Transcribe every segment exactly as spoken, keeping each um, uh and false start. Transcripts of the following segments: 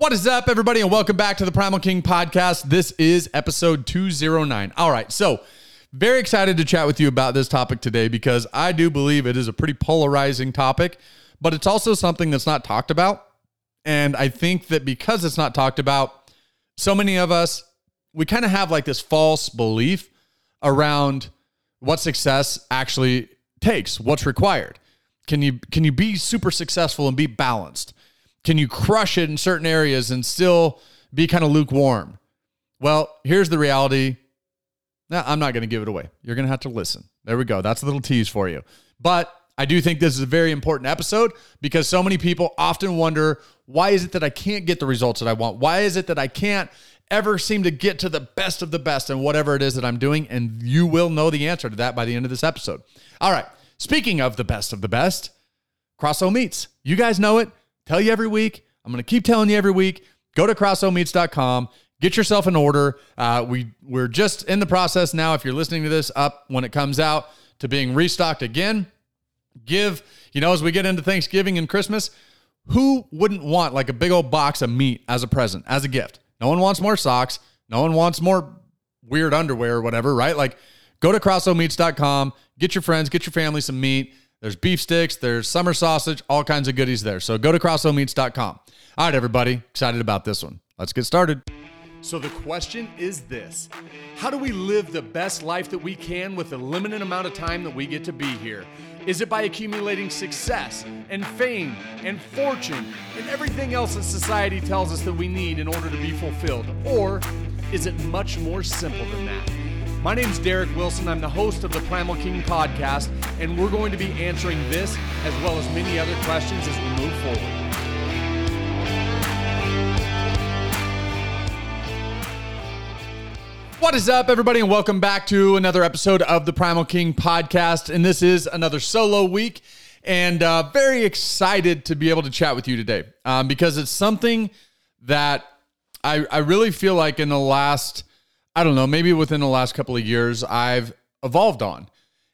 What is up, everybody, and welcome back to the Primal King Podcast. This is episode two oh nine. All right, so very excited to chat with you about this topic today because I do believe it is a pretty polarizing topic, but it's also something that's not talked about. And I think that because it's not talked about, so many of us, we kind of have like this false belief around what success actually takes, what's required. Can you can you be super successful and be balanced? Can you crush it in certain areas and still be kind of lukewarm? Well, here's the reality. No, I'm not going to give it away. You're going to have to listen. There we go. That's a little tease for you. But I do think this is a very important episode because so many people often wonder, why is it that I can't get the results that I want? Why is it that I can't ever seem to get to the best of the best in whatever it is that I'm doing? And you will know the answer to that by the end of this episode. All right. Speaking of the best of the best, Crosso Meats. You guys know it. Tell you every week. I'm going to keep telling you every week. Go to crosso meats dot com. Get yourself an order. Uh, we, we're just in the process now, if you're listening to this up when it comes out, to being restocked again. Give, you know, as we get into Thanksgiving and Christmas, who wouldn't want like a big old box of meat as a present, as a gift? No one wants more socks. No one wants more weird underwear or whatever, right? Like, go to crosso meats dot com. Get your friends, get your family some meat. There's beef sticks, there's summer sausage, all kinds of goodies there. So go to crosso meats dot com. All right, everybody, excited about this one. Let's get started. So the question is this: how do we live the best life that we can with the limited amount of time that we get to be here? Is it by accumulating success and fame and fortune and everything else that society tells us that we need in order to be fulfilled? Or is it much more simple than that? My name's Derek Wilson. I'm the host of the Primal King Podcast, and we're going to be answering this as well as many other questions as we move forward. What is up, everybody, and welcome back to another episode of the Primal King Podcast. And this is another solo week, and uh, very excited to be able to chat with you today um, because it's something that I, I really feel like in the last... I don't know, maybe within the last couple of years, I've evolved on.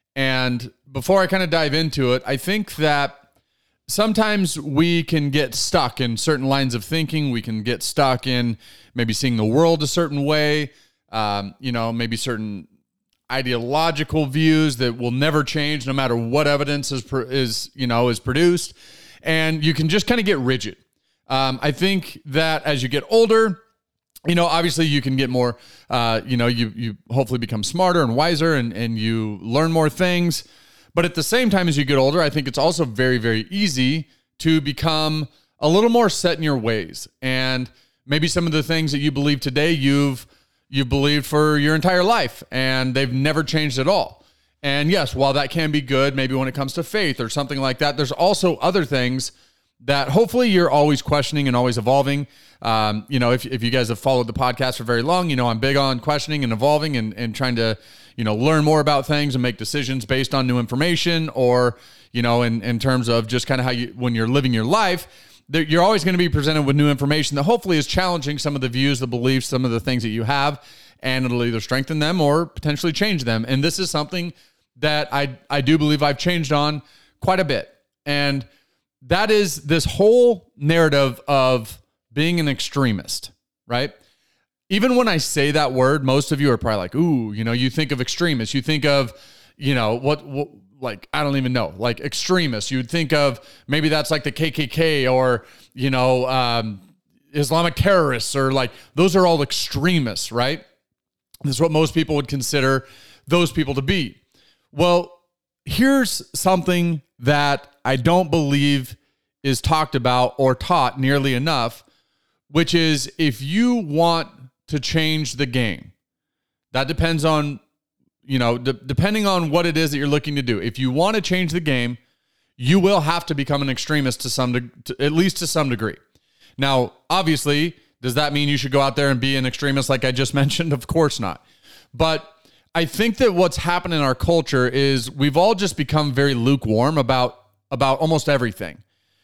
And before I kind of dive into it, I think that sometimes we can get stuck in certain lines of thinking. We can get stuck in maybe seeing the world a certain way, um, you know, maybe certain ideological views that will never change no matter what evidence is, is you know, is produced. And you can just kind of get rigid. Um, I think that as you get older, you know, obviously you can get more, uh, you know, you you hopefully become smarter and wiser and, and you learn more things. But at the same time, as you get older, I think it's also very, very easy to become a little more set in your ways. And maybe some of the things that you believe today, you've you've believed for your entire life and they've never changed at all. And yes, while that can be good, maybe when it comes to faith or something like that, there's also other things that hopefully you're always questioning and always evolving. Um, you know, if, if you guys have followed the podcast for very long, you know, I'm big on questioning and evolving and, and trying to, you know, learn more about things and make decisions based on new information or, you know, in, in terms of just kind of how you, when you're living your life, you're always going to be presented with new information that hopefully is challenging some of the views, the beliefs, some of the things that you have, and it'll either strengthen them or potentially change them. And this is something that I, I do believe I've changed on quite a bit. And that is this whole narrative of being an extremist, right? Even when I say that word, most of you are probably like, ooh, you know, you think of extremists. You think of, you know, what, what like, I don't even know, like extremists. You'd think of maybe that's like the K K K or, you know, um, Islamic terrorists or like, those are all extremists, right? This is what most people would consider those people to be. Well, here's something that I don't believe is talked about or taught nearly enough, which is if you want to change the game, that depends on, you know, de- depending on what it is that you're looking to do. If you want to change the game, you will have to become an extremist to some, de- to, at least to some degree. Now, obviously, does that mean you should go out there and be an extremist like I just mentioned? Of course not. But I think that what's happened in our culture is we've all just become very lukewarm about about almost everything.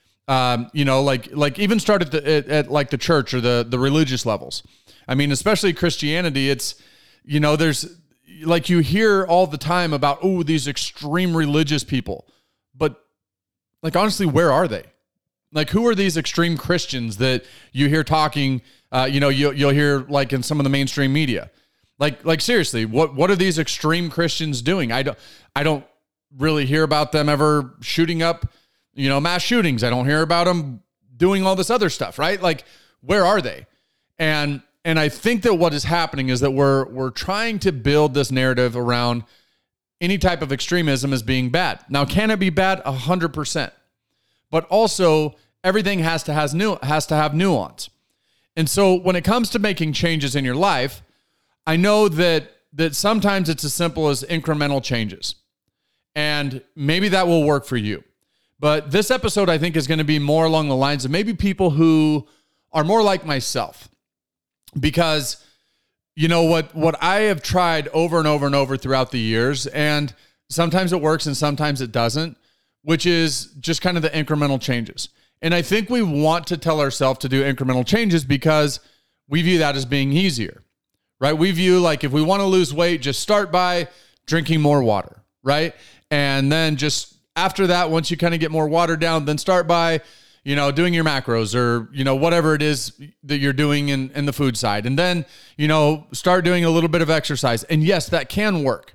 Um, you know, like like even start at, the, at, at like the church or the the religious levels. I mean, especially Christianity, it's, you know, there's like you hear all the time about, oh, these extreme religious people. But like, honestly, where are they? like who are these extreme Christians that you hear talking, uh, you know, you, you'll hear like in some of the mainstream media, like, like seriously, what, what are these extreme Christians doing? I don't, I don't really hear about them ever shooting up, you know, mass shootings. I don't hear about them doing all this other stuff, right? Like, where are they? And, and I think that what is happening is that we're, we're trying to build this narrative around any type of extremism as being bad. Now, can it be bad? A hundred percent. But also everything has to has nu- has to have nuance. And so when it comes to making changes in your life, I know that that sometimes it's as simple as incremental changes. And maybe that will work for you. But this episode, I think, is going to be more along the lines of maybe people who are more like myself. Because, you know, what, what I have tried over and over and over throughout the years, and sometimes it works and sometimes it doesn't, which is just kind of the incremental changes. And I think we want to tell ourselves to do incremental changes because we view that as being easier, right? We view like if we want to lose weight, just start by drinking more water, right? And then just after that, once you kind of get more water down, then start by, you know, doing your macros or, you know, whatever it is that you're doing in, in the food side. And then, you know, start doing a little bit of exercise. And yes, that can work.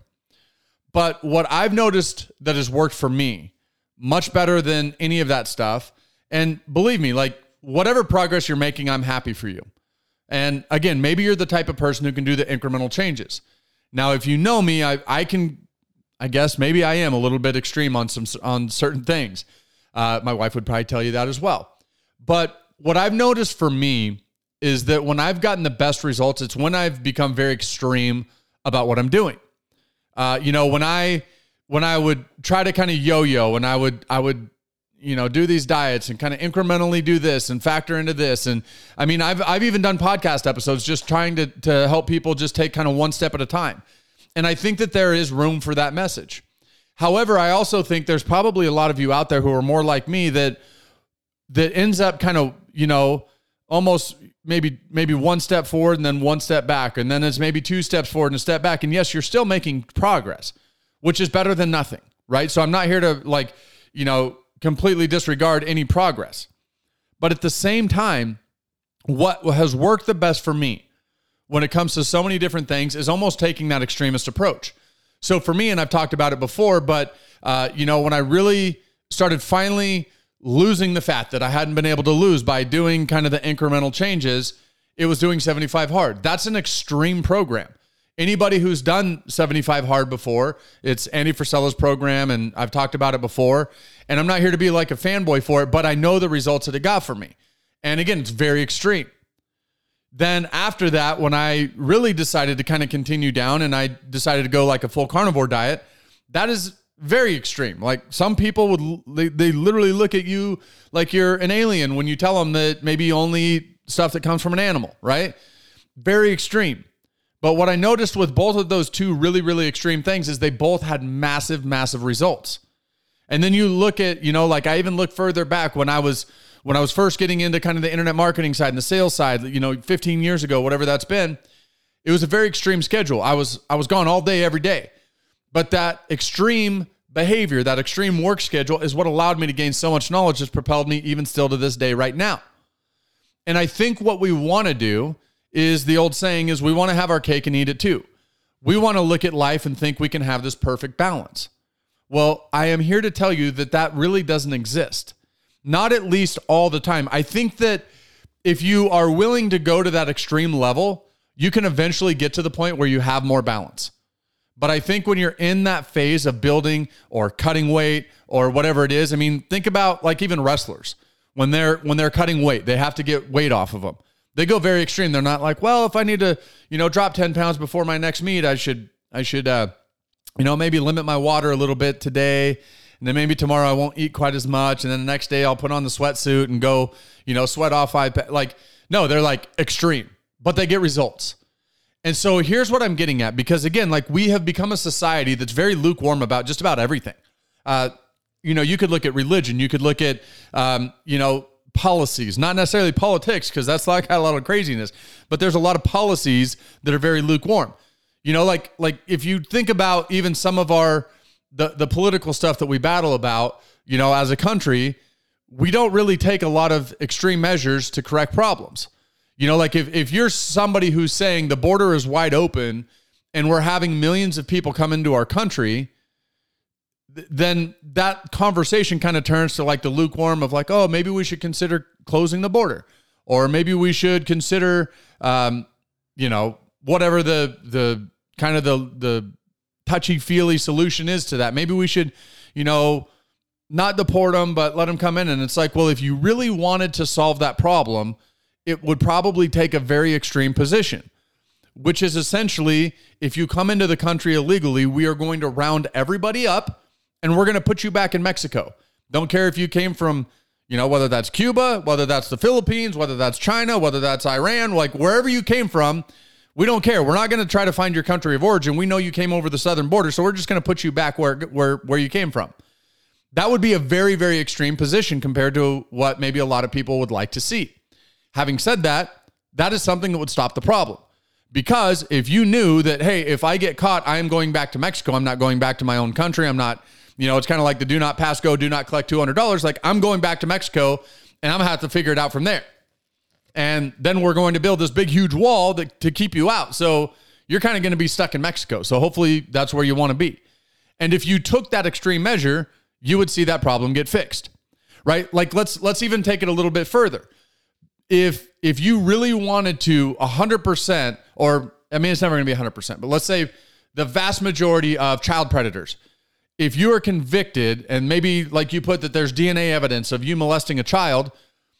But what I've noticed that has worked for me much better than any of that stuff. And believe me, like whatever progress you're making, I'm happy for you. And again, maybe you're the type of person who can do the incremental changes. Now, if you know me, I, I can, I guess maybe I am a little bit extreme on some, on certain things. Uh, my wife would probably tell you that as well. But what I've noticed for me is that when I've gotten the best results, it's when I've become very extreme about what I'm doing. Uh, you know, when I, when I would try to kind of yo-yo and I would, I would, you know, do these diets and kind of incrementally do this and factor into this. And I mean, I've, I've even done podcast episodes just trying to, to help people just take kind of one step at a time. And I think that there is room for that message. However, I also think there's probably a lot of you out there who are more like me that, that ends up kind of, you know, almost maybe, maybe one step forward and then one step back. And then it's maybe two steps forward and a step back. And yes, you're still making progress, which is better than nothing, right? So I'm not here to like, you know, completely disregard any progress. But at the same time, what has worked the best for me when it comes to so many different things is almost taking that extremist approach. So for me, and I've talked about it before, but, uh, you know, when I really started finally losing the fat that I hadn't been able to lose by doing kind of the incremental changes, it was doing seventy-five hard. That's an extreme program. Anybody who's done seventy-five hard before, it's Andy Frisella's program, and I've talked about it before, and I'm not here to be like a fanboy for it, but I know the results that it got for me. And again, it's very extreme. Then after that, when I really decided to kind of continue down and I decided to go like a full carnivore diet, that is very extreme. Like some people would, they, they literally look at you like you're an alien when you tell them that maybe you only eat stuff that comes from an animal, right? Very extreme. But what I noticed with both of those two really, really extreme things is they both had massive, massive results. And then you look at, you know, like I even look further back when I was When I was first getting into kind of the internet marketing side and the sales side, you know, fifteen years ago, whatever that's been, it was a very extreme schedule. I was I was gone all day, every day. But that extreme behavior, that extreme work schedule is what allowed me to gain so much knowledge that's propelled me even still to this day right now. And I think what we want to do is the old saying is we want to have our cake and eat it too. We want to look at life and think we can have this perfect balance. Well, I am here to tell you that that really doesn't exist. Not at least all the time. I think that if you are willing to go to that extreme level, you can eventually get to the point where you have more balance. But I think when you're in that phase of building or cutting weight or whatever it is, I mean, think about like even wrestlers. When they're when they're cutting weight, they have to get weight off of them. They go very extreme. They're not like, well, if I need to, you know, drop ten pounds before my next meet, I should, I should, uh, you know, maybe limit my water a little bit today. And then maybe tomorrow I won't eat quite as much. And then the next day I'll put on the sweatsuit and go, you know, sweat off five. Like, no, they're like extreme, but they get results. And so here's what I'm getting at, because again, like we have become a society that's very lukewarm about just about everything. Uh, you know, you could look at religion, you could look at, um, you know, policies, not necessarily politics, because that's like a lot of craziness, but there's a lot of policies that are very lukewarm. You know, like, like if you think about even some of our, the, the political stuff that we battle about, you know, as a country, we don't really take a lot of extreme measures to correct problems. You know, like if, if you're somebody who's saying the border is wide open and we're having millions of people come into our country, th- then that conversation kind of turns to like the lukewarm of like, oh, maybe we should consider closing the border, or maybe we should consider, um, you know, whatever the, the kind of the, the touchy-feely solution is to that. Maybe we should, you know, not deport them, but let them come in. And it's like, well, if you really wanted to solve that problem, it would probably take a very extreme position, which is essentially, if you come into the country illegally, we are going to round everybody up and we're going to put you back in Mexico. Don't care if you came from, you know, whether that's Cuba, whether that's the Philippines, whether that's China, whether that's Iran, like wherever you came from, we don't care. We're not going to try to find your country of origin. We know you came over the southern border, so we're just going to put you back where, where, where you came from. That would be a very, very extreme position compared to what maybe a lot of people would like to see. Having said that, that is something that would stop the problem. Because if you knew that, hey, if I get caught, I am going back to Mexico. I'm not going back to my own country. I'm not, you know, it's kind of like the do not pass go, do not collect two hundred dollars. Like, I'm going back to Mexico and I'm going to have to figure it out from there. And then we're going to build this big, huge wall that, to keep you out. So you're kind of going to be stuck in Mexico. So hopefully that's where you want to be. And if you took that extreme measure, you would see that problem get fixed, right? Like, let's let's even take it a little bit further. If if you really wanted to one hundred percent, or I mean, it's never going to be one hundred percent, but let's say the vast majority of child predators, if you are convicted and maybe like you put that there's D N A evidence of you molesting a child,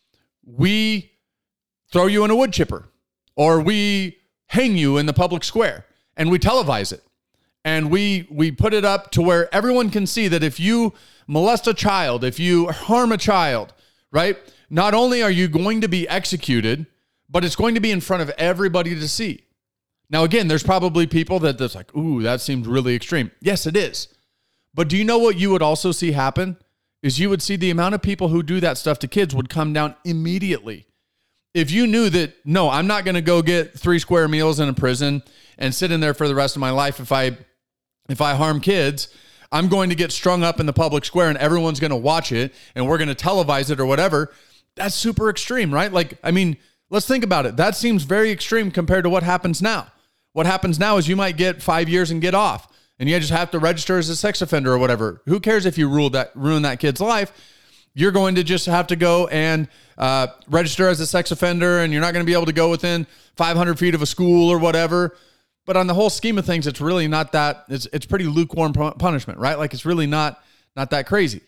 we throw you in a wood chipper or we hang you in the public square and we televise it. And we we put it up to where everyone can see that if you molest a child, if you harm a child, right? Not only are you going to be executed, but it's going to be in front of everybody to see. Now, again, there's probably people that that's like, ooh, that seems really extreme. Yes, it is. But do you know what you would also see happen? Is you would see the amount of people who do that stuff to kids would come down immediately. If you knew that, no, I'm not going to go get three square meals in a prison and sit in there for the rest of my life if I if I harm kids, I'm going to get strung up in the public square and everyone's going to watch it and we're going to televise it or whatever. That's super extreme, right? Like, I mean, let's think about it. That seems very extreme compared to what happens now. What happens now is you might get five years and get off and you just have to register as a sex offender or whatever. Who cares if you rule that, ruin that kid's life? You're going to just have to go and uh, register as a sex offender and you're not going to be able to go within five hundred feet of a school or whatever. But on the whole scheme of things, it's really not that, it's it's pretty lukewarm punishment, right? Like, it's really not, not that crazy.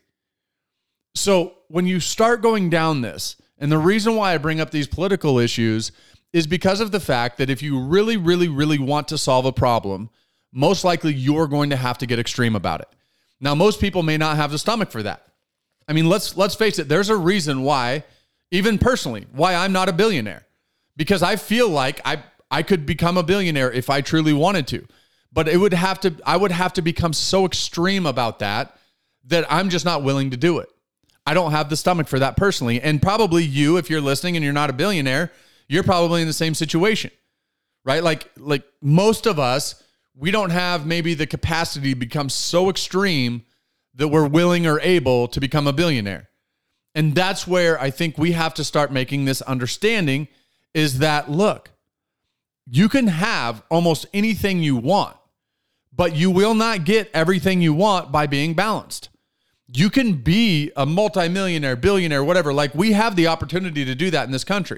So when you start going down this, and the reason why I bring up these political issues is because of the fact that if you really, really, really want to solve a problem, most likely you're going to have to get extreme about it. Now, most people may not have the stomach for that. I mean, let's let's face it, there's a reason why, even personally, why I'm not a billionaire. Because I feel like I I could become a billionaire if I truly wanted to. But it would have to, I would have to become so extreme about that that I'm just not willing to do it. I don't have the stomach for that personally. And probably you, if you're listening and you're not a billionaire, you're probably in the same situation, right? Like, like most of us, we don't have maybe the capacity to become so extreme that we're willing or able to become a billionaire. And that's where I think we have to start making this understanding is that, look, you can have almost anything you want, but you will not get everything you want by being balanced. You can be a multimillionaire, billionaire, whatever. Like, we have the opportunity to do that in this country,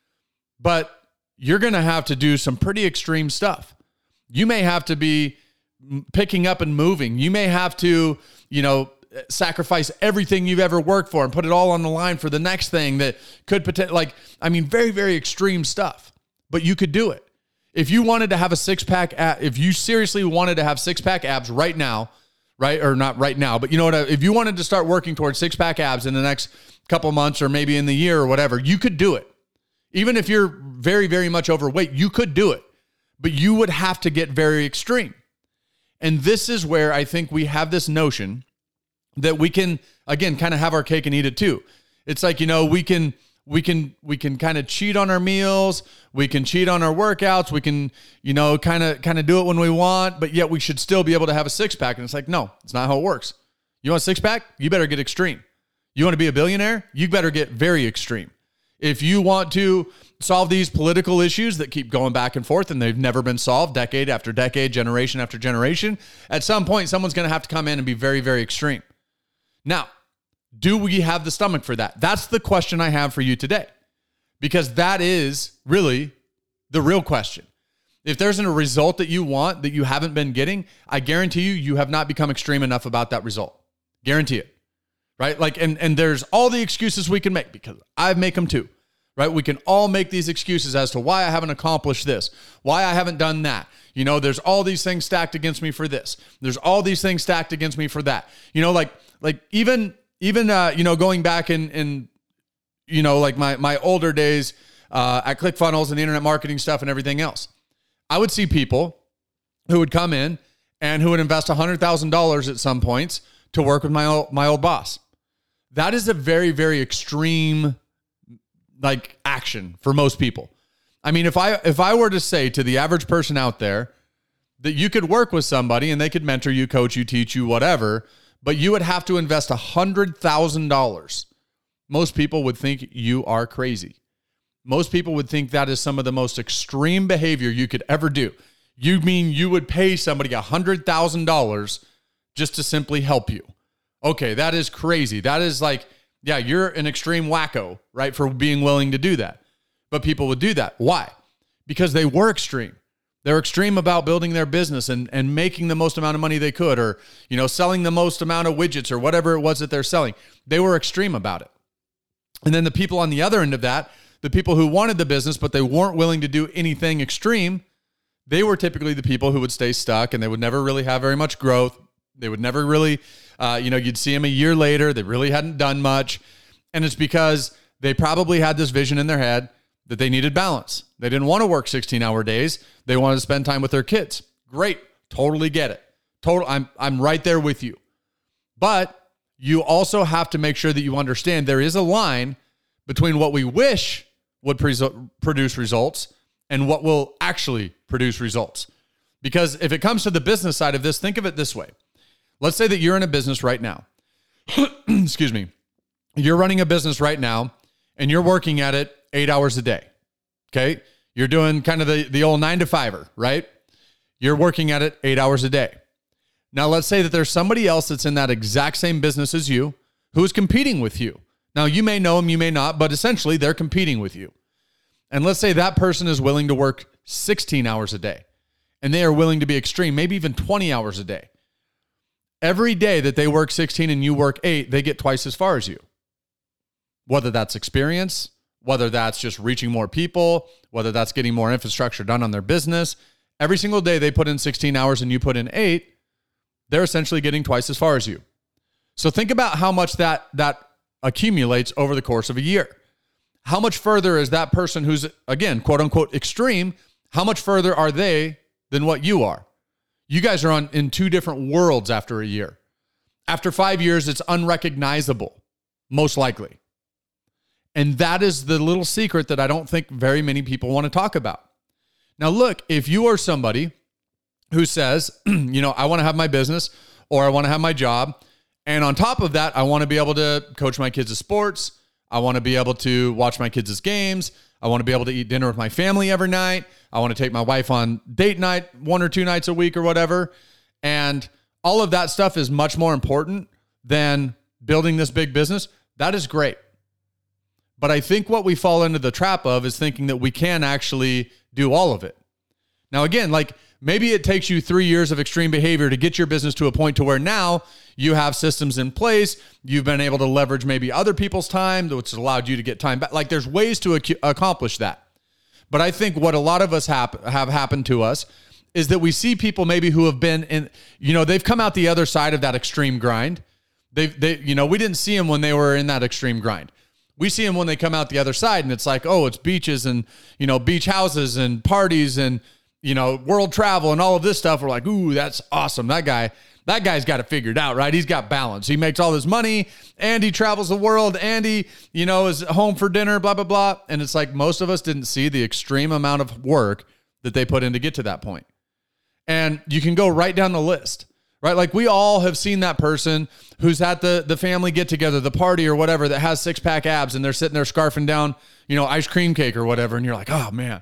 but you're going to have to do some pretty extreme stuff. You may have to be picking up and moving. You may have to, you know, sacrifice everything you've ever worked for and put it all on the line for the next thing that could potentially, like, I mean, very, very extreme stuff, but you could do it. If you wanted to have a six pack, if you seriously wanted to have six pack abs right now, right? Or not right now, but you know what? If you wanted to start working towards six pack abs in the next couple months or maybe in the year or whatever, you could do it. Even if you're very, very much overweight, you could do it, but you would have to get very extreme. And this is where I think we have this notion that we can, again, kind of have our cake and eat it too. It's like, you know, we can, we can, we can kind of cheat on our meals. We can cheat on our workouts. We can, you know, kind of, kind of do it when we want, but yet we should still be able to have a six pack. And it's like, no, it's not how it works. You want a six pack? You better get extreme. You want to be a billionaire? You better get very extreme. If you want to solve these political issues that keep going back and forth and they've never been solved decade after decade, generation after generation, at some point, someone's going to have to come in and be very, very extreme. Now, do we have the stomach for that? That's the question I have for you today, because that is really the real question. If there's a result that you want that you haven't been getting, I guarantee you, you have not become extreme enough about that result. Guarantee it, right? Like, and, and there's all the excuses we can make, because I make them too, right? We can all make these excuses as to why I haven't accomplished this, why I haven't done that. You know, there's all these things stacked against me for this. There's all these things stacked against me for that. You know, like, like even, even, uh, you know, going back in, in, you know, like my, my older days, uh, at ClickFunnels and the internet marketing stuff and everything else, I would see people who would come in and who would invest one hundred thousand dollars at some points to work with my old, my old boss. That is a very, very extreme, like, action for most people. I mean, if I if I were to say to the average person out there that you could work with somebody and they could mentor you, coach you, teach you, whatever, but you would have to invest one hundred thousand dollars, most people would think you are crazy. Most people would think that is some of the most extreme behavior you could ever do. You mean you would pay somebody one hundred thousand dollars just to simply help you? Okay, that is crazy. That is like, yeah, you're an extreme wacko, right, for being willing to do that. But people would do that. Why? Because they were extreme. They're extreme about building their business and, and making the most amount of money they could, or, you know, selling the most amount of widgets or whatever it was that they're selling. They were extreme about it. And then the people on the other end of that, the people who wanted the business, but they weren't willing to do anything extreme, they were typically the people who would stay stuck and they would never really have very much growth. They would never really, uh, you know, you'd see them a year later. They really hadn't done much. And it's because they probably had this vision in their head that they needed balance. They didn't want to work sixteen hour days. They wanted to spend time with their kids. Great. Totally get it. Total. I'm, I'm right there with you. But you also have to make sure that you understand there is a line between what we wish would pre- produce results and what will actually produce results. Because if it comes to the business side of this, think of it this way. Let's say that you're in a business right now. Excuse me. You're running a business right now and you're working at it eight hours a day. Okay. You're doing kind of the, the old nine to fiver, right? You're working at it eight hours a day. Now, let's say that there's somebody else that's in that exact same business as you who's competing with you. Now, you may know them, you may not, but essentially they're competing with you. And let's say that person is willing to work sixteen hours a day and they are willing to be extreme, maybe even twenty hours a day. Every day that they work sixteen and you work eight, they get twice as far as you. Whether that's experience, whether that's just reaching more people, whether that's getting more infrastructure done on their business, every single day they put in sixteen hours and you put in eight, they're essentially getting twice as far as you. So think about how much that, that accumulates over the course of a year. How much further is that person who's, again, quote unquote, extreme? How much further are they than what you are? You guys are on in two different worlds after a year. After five years, it's unrecognizable, most likely. And that is the little secret that I don't think very many people want to talk about. Now, look, if you are somebody who says, you know, I want to have my business or I want to have my job, and on top of that, I want to be able to coach my kids' sports. I want to be able to watch my kids' games. I want to be able to eat dinner with my family every night. I want to take my wife on date night one or two nights a week or whatever. And all of that stuff is much more important than building this big business. That is great. But I think what we fall into the trap of is thinking that we can actually do all of it. Now, again, like maybe it takes you three years of extreme behavior to get your business to a point to where now you have systems in place. You've been able to leverage maybe other people's time, which allowed you to get time back. Like there's ways to ac- accomplish that. But I think what a lot of us hap- have happened to us is that we see people maybe who have been in, you know, they've come out the other side of that extreme grind. They've, they, you know, we didn't see them when they were in that extreme grind. We see them when they come out the other side and it's like, oh, it's beaches and, you know, beach houses and parties and, you know, world travel and all of this stuff. We're like, ooh, that's awesome. That guy, that guy's got it figured out, right? He's got balance. He makes all this money and he travels the world and he, you know, is home for dinner, blah, blah, blah. And it's like most of us didn't see the extreme amount of work that they put in to get to that point. And you can go right down the list, right? Like we all have seen that person who's at the, the family get together, the party or whatever, that has six pack abs and they're sitting there scarfing down, you know, ice cream cake or whatever. And you're like, oh man,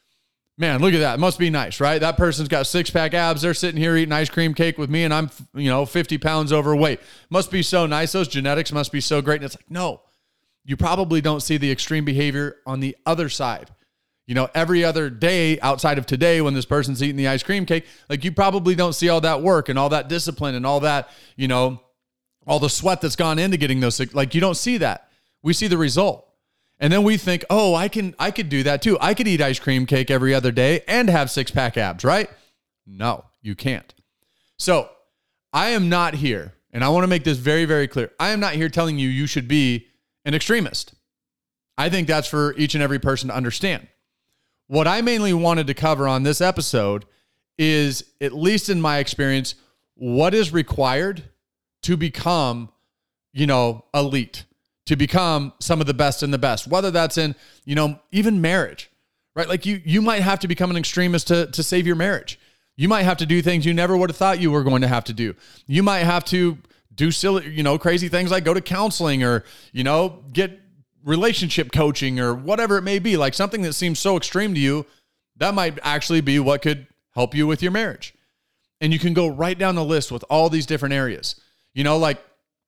man, look at that. It must be nice, right? That person's got six pack abs. They're sitting here eating ice cream cake with me and I'm, you know, fifty pounds overweight. Must be so nice. Those genetics must be so great. And it's like, no, you probably don't see the extreme behavior on the other side. You know, every other day outside of today when this person's eating the ice cream cake, like you probably don't see all that work and all that discipline and all that, you know, all the sweat that's gone into getting those, like you don't see that. We see the result. And then we think, oh, I can, I could do that too. I could eat ice cream cake every other day and have six pack abs, right? No, you can't. So I am not here, and I want to make this very, very clear. I am not here telling you you should be an extremist. I think that's for each and every person to understand. What I mainly wanted to cover on this episode is, at least in my experience, what is required to become, you know, elite, to become some of the best in the best, whether that's in, you know, even marriage, right? Like you, you might have to become an extremist to, to save your marriage. You might have to do things you never would have thought you were going to have to do. You might have to do silly, you know, crazy things like go to counseling or, you know, get relationship coaching or whatever it may be, like something that seems so extreme to you, that might actually be what could help you with your marriage. And you can go right down the list with all these different areas. You know, like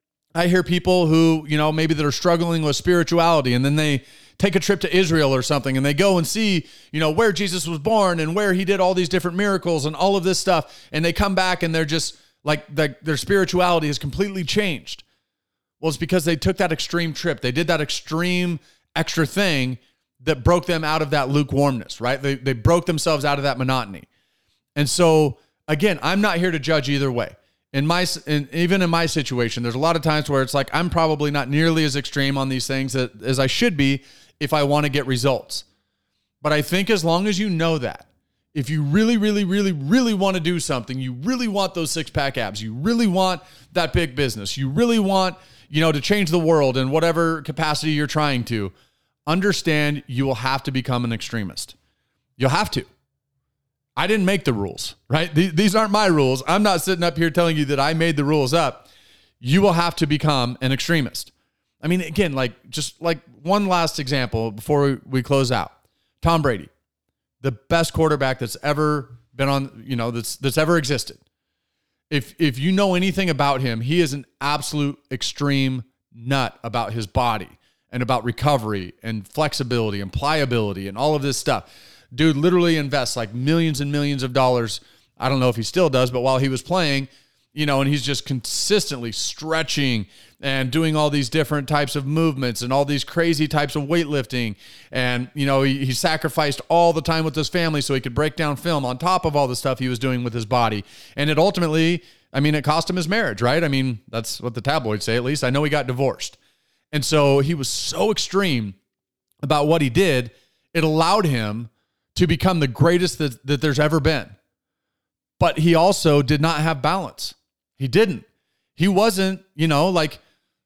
I hear people who, you know, maybe that are struggling with spirituality and then they take a trip to Israel or something and they go and see, you know, where Jesus was born and where he did all these different miracles and all of this stuff. And they come back and they're just like, the, their spirituality has completely changed. Well, it's because they took that extreme trip. They did that extreme extra thing that broke them out of that lukewarmness, right? They they broke themselves out of that monotony. And so, again, I'm not here to judge either way. In my, in, even in my situation, there's a lot of times where it's like, I'm probably not nearly as extreme on these things that, as I should be if I want to get results. But I think as long as you know that, if you really, really, really, really want to do something, you really want those six pack abs, you really want that big business, you really want, you know, to change the world in whatever capacity you're trying to, understand you will have to become an extremist. You'll have to. I didn't make the rules, right? These aren't my rules. I'm not sitting up here telling you that I made the rules up. You will have to become an extremist. I mean, again, like just like one last example before we close out. Tom Brady, the best quarterback that's ever been on, you know, that's that's ever existed. If if you know anything about him, he is an absolute extreme nut about his body and about recovery and flexibility and pliability and all of this stuff. Dude literally invests like millions and millions of dollars. I don't know if he still does, but while he was playing, you know, and he's just consistently stretching and doing all these different types of movements and all these crazy types of weightlifting. And, you know, he, he sacrificed all the time with his family so he could break down film on top of all the stuff he was doing with his body. And it ultimately, I mean, it cost him his marriage, right? I mean, that's what the tabloids say, at least. I know he got divorced. And so he was so extreme about what he did, it allowed him to become the greatest that, that there's ever been. But he also did not have balance. He didn't. He wasn't, you know, like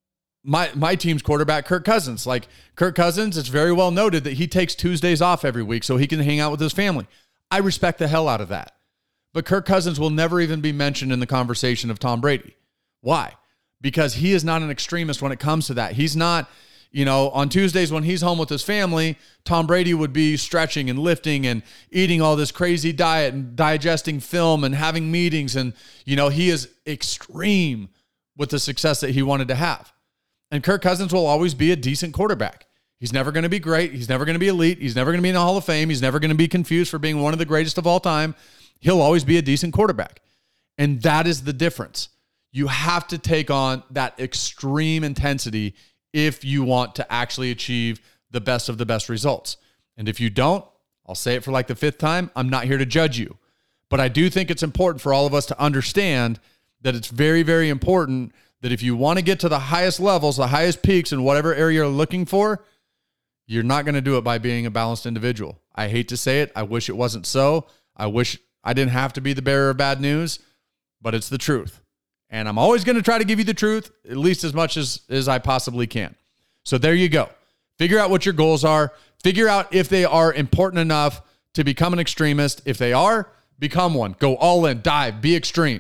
my my team's quarterback, Kirk Cousins. Like Kirk Cousins, it's very well noted that he takes Tuesdays off every week so he can hang out with his family. I respect the hell out of that. But Kirk Cousins will never even be mentioned in the conversation of Tom Brady. Why? Because he is not an extremist when it comes to that. He's not, you know, on Tuesdays when he's home with his family, Tom Brady would be stretching and lifting and eating all this crazy diet and digesting film and having meetings. And, you know, he is extreme with the success that he wanted to have. And Kirk Cousins will always be a decent quarterback. He's never going to be great. He's never going to be elite. He's never going to be in the Hall of Fame. He's never going to be confused for being one of the greatest of all time. He'll always be a decent quarterback. And that is the difference. You have to take on that extreme intensity if you want to actually achieve the best of the best results. And if you don't, I'll say it for like the fifth time, I'm not here to judge you. But I do think it's important for all of us to understand that it's very, very important that if you want to get to the highest levels, the highest peaks in whatever area you're looking for, you're not going to do it by being a balanced individual. I hate to say it. I wish it wasn't so. I wish I didn't have to be the bearer of bad news, but it's the truth. And I'm always going to try to give you the truth, at least as much as, as I possibly can. So there you go. Figure out what your goals are. Figure out if they are important enough to become an extremist. If they are, become one. Go all in, dive, be extreme.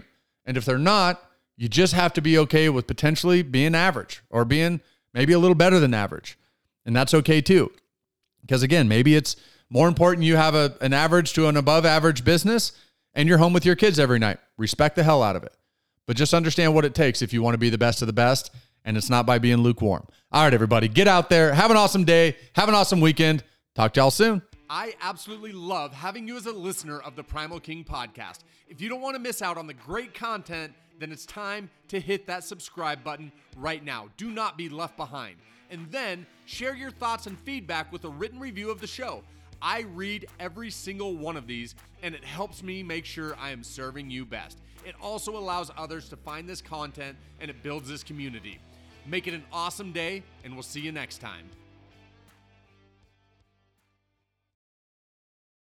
And if they're not, you just have to be okay with potentially being average or being maybe a little better than average. And that's okay too. Because again, maybe it's more important you have a, an average to an above average business and you're home with your kids every night. Respect the hell out of it. But just understand what it takes if you want to be the best of the best, and it's not by being lukewarm. All right, everybody, get out there. Have an awesome day. Have an awesome weekend. Talk to y'all soon. I absolutely love having you as a listener of the Primal King podcast. If you don't want to miss out on the great content, then it's time to hit that subscribe button right now. Do not be left behind. And then share your thoughts and feedback with a written review of the show. I read every single one of these, and it helps me make sure I am serving you best. It also allows others to find this content, and it builds this community. Make it an awesome day, and we'll see you next time.